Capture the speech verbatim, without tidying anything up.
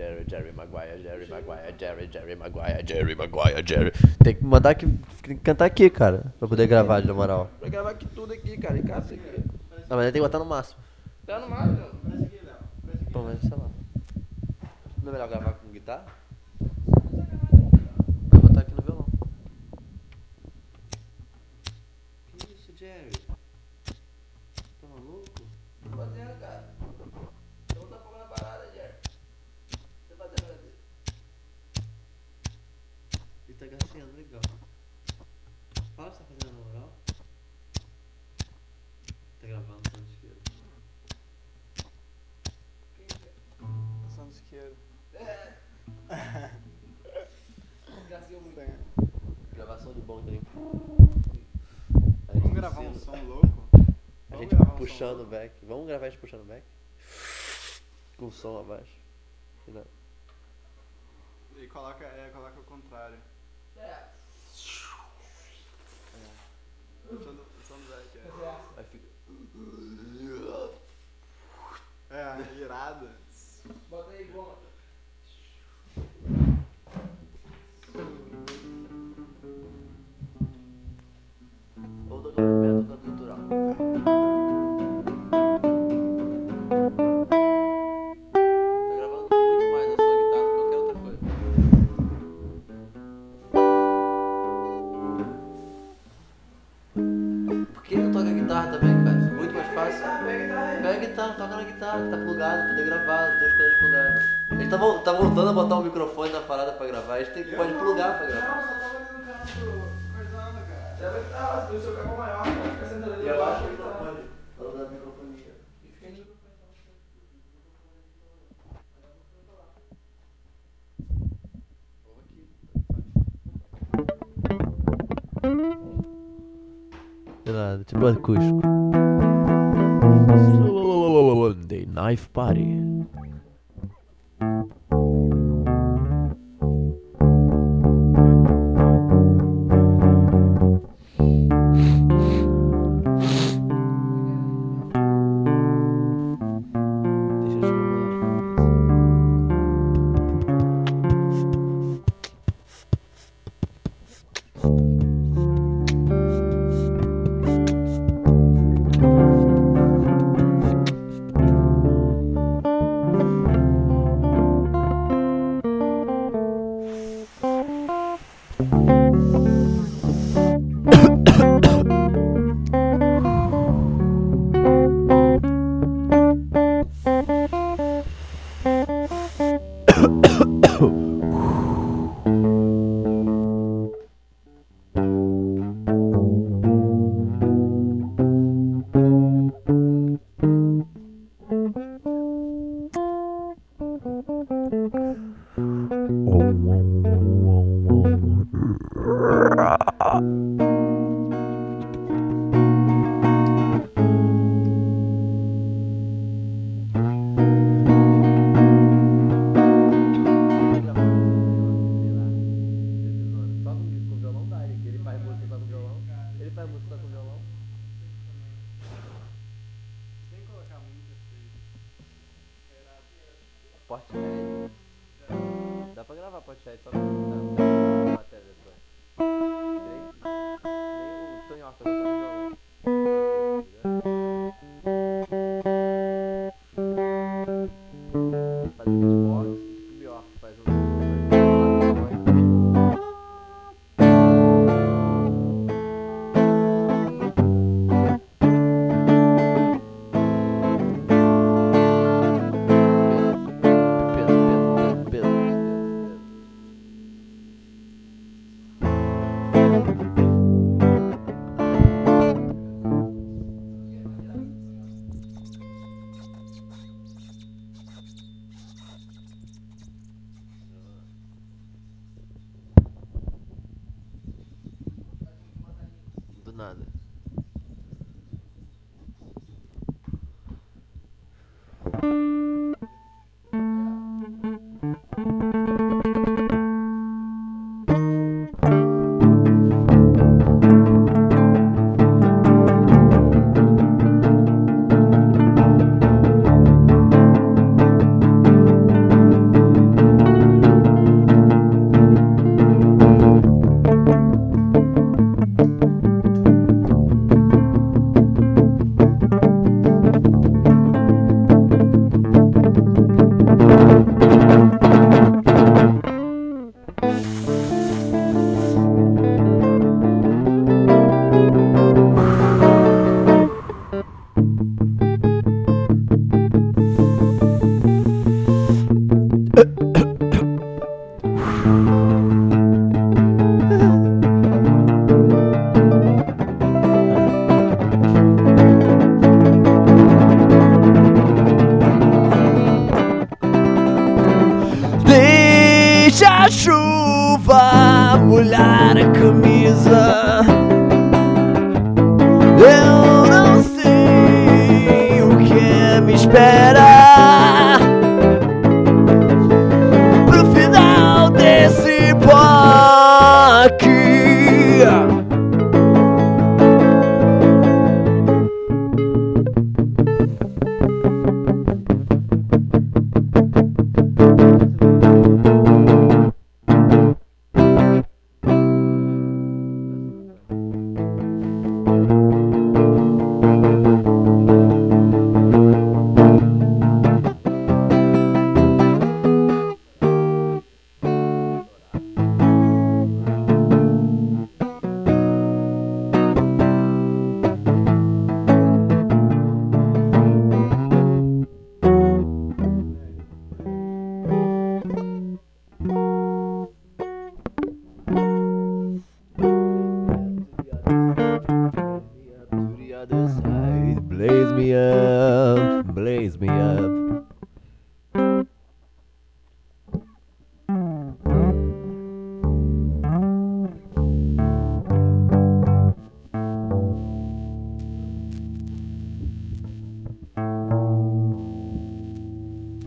Jerry, Jerry Maguire, Jerry Maguire, Jerry, Jerry Maguire, Jerry Maguire, Jerry. Tem que mandar aqui, tem que cantar aqui, cara, pra poder gravar, de na moral. Pra gravar aqui tudo aqui, cara, em casa aqui. Não, mas tem que botar no máximo. Tá no máximo? Pô, mas sei lá. Não é melhor gravar com guitarra? Vai botar aqui no violão. Que isso, Jerry? Tá maluco? O que tá fazendo, cara? Você não tá fogo na parada, Jerry. O que você tá fazendo, cadê? Ele tá gaceando, legal. Fala o que você tá fazendo na moral. Tá gravando, tá no isqueiro. Passando isqueiro. Gastou muito. Gravação de bom também. Vamos gravar um som louco? A Vamos gente gravar um puxando som o back. Vamos gravar a gente puxando o back? Com o som abaixo. Não. E coloca, é, coloca o contrário. É. É. O som do, o som do back, é. Vai ficar. É, irado. Bota aí, bom. Ou do método natural. Tá gravando muito mais a sua guitarra do que qualquer outra coisa. Por que não toca guitarra também, cara? Isso é muito mais fácil. Pega a guitarra, toca na guitarra, que tá plugado, poder gravar, as duas coisas plugadas. Ele tá, vol- tá voltando a botar o microfone na parada pra gravar, a gente tem que pode plugar pra gravar. Não, só tava ali no canto, coisando, cara. Já vai estar, se o seu cabo maior, vai ficar sentado ali. E abaixa o microfone, falando da microfonia. E fica aí. De nada, tipo acústico. The Knife Party. Deixa eu te Portishead. Dá pra gravar Portishead, só que não dá pra matéria depois. Nem, nem o Tonhoca tá no violão. Faz beatbox, o Bjork faz um... Do nada. a chuva molhar a camisa. Eu não sei o que me espera.